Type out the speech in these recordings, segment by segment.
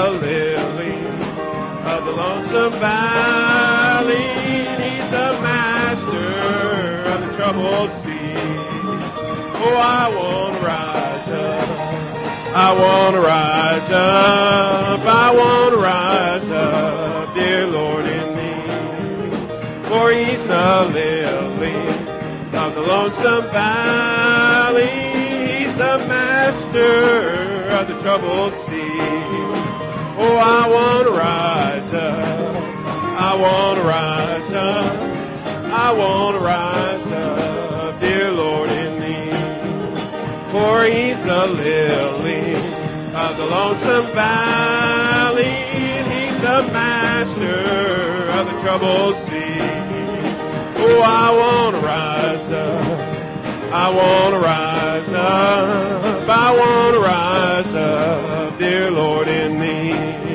the lily of the lonesome valley. He's the master of the troubled sea. Oh, I want to rise up. I want to rise up. I want to rise up, dear Lord, in me. For he's the lily of the lonesome valley. He's the master of the troubled sea. Oh, I want to rise up. I want to rise up. I want to rise up, dear Lord, in me. For he's the lily of the lonesome valley. He's the master of the troubled sea. Oh, I want to rise up. I want to rise up. I want to rise up, dear Lord, in me.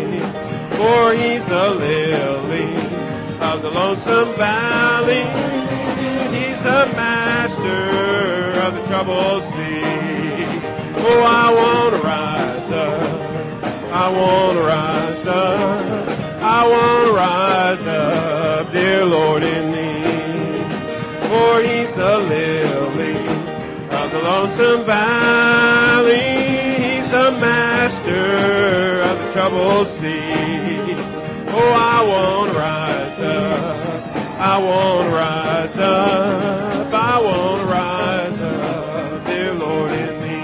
For he's the lily of the lonesome valley. He's the master of the troubled sea. Oh, I want to rise up. I want to rise up. I want to rise up, dear Lord, in me. For he's the lily of the lonesome valley. He's the master of the troubled sea. Oh, I want to rise up. I want to rise up. I want to rise up, dear Lord, in me.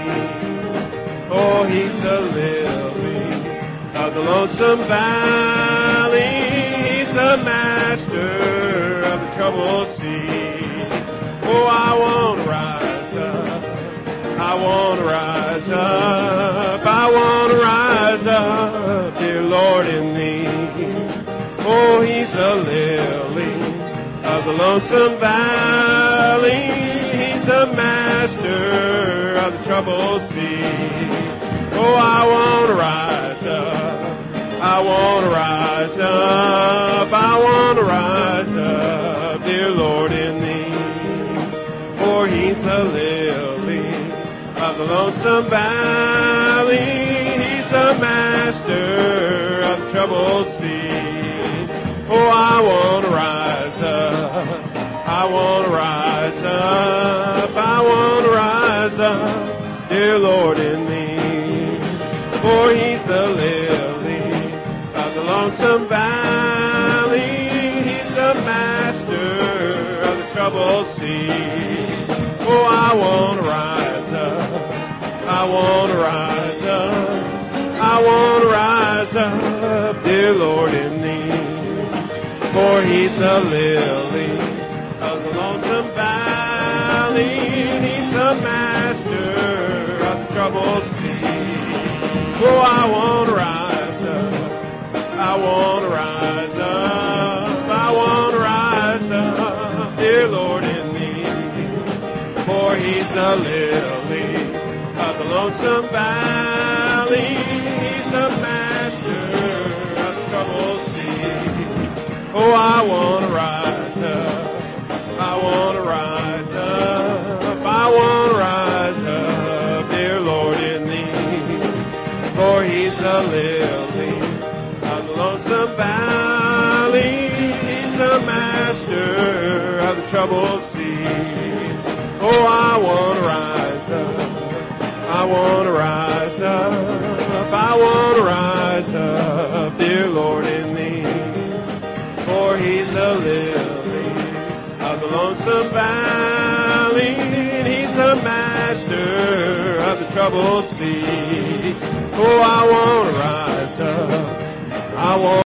Oh, he's the lily of the lonesome valley. He's the master of the troubled sea. Oh, I want to rise up. I want to rise up. I want to rise up, dear Lord, in me. Oh, he's the lily of the lonesome valley. He's the master of the troubled sea. Oh, I want to rise up. I want to rise up. I want to rise up, dear Lord, in me. For he's the lily of the lonesome valley. He's the master of the troubled sea. Oh, I want to rise up. I want to rise up. I want to rise up, dear Lord, in me. For he's the lily of the lonesome valley. He's the master of the troubled sea. Oh, I want to rise up. I want to rise up. I want to rise up, dear Lord, in me. For he's the lily of the lonesome valley. He's the master of the troubled sea. Oh, I want to rise up. I want to rise up. I want to rise up, dear Lord, in me. For he's the lily of the lonesome valley. He's the master of the troubled sea. Oh, I want to rise up. I want to rise up. I want to rise up, dear Lord, in me. For he's the lily of the lonesome valley. He's the master of the troubled sea. Oh, I want to rise up. I want to rise up. I want to rise up, dear Lord, in me. For he's the lily of the lonesome valley. He's the master of the troubled sea. Oh, I want to rise up. I want